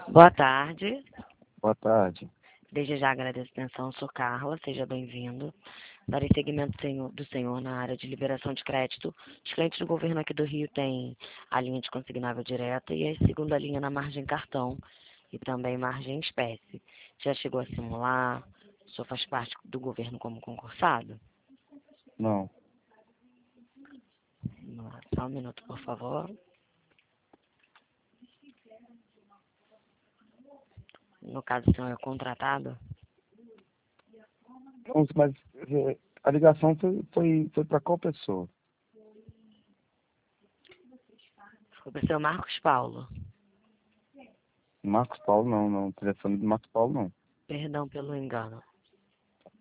Boa tarde. Boa tarde. Desde já agradeço a atenção. Sou Carla, seja bem-vindo. Darei seguimento do senhor na área de liberação de crédito. Os clientes do governo aqui do Rio têm a linha de consignável direta e a segunda linha na margem cartão e também margem espécie. Já chegou a simular? O senhor faz parte do governo como concursado? Não, Vamos lá, só um minuto, por favor. No caso, o senhor é contratado? mas a ligação foi para qual pessoa? Foi para o senhor Marcos Paulo. Marcos Paulo não, não. Telefone do Marcos Paulo não. Perdão pelo engano.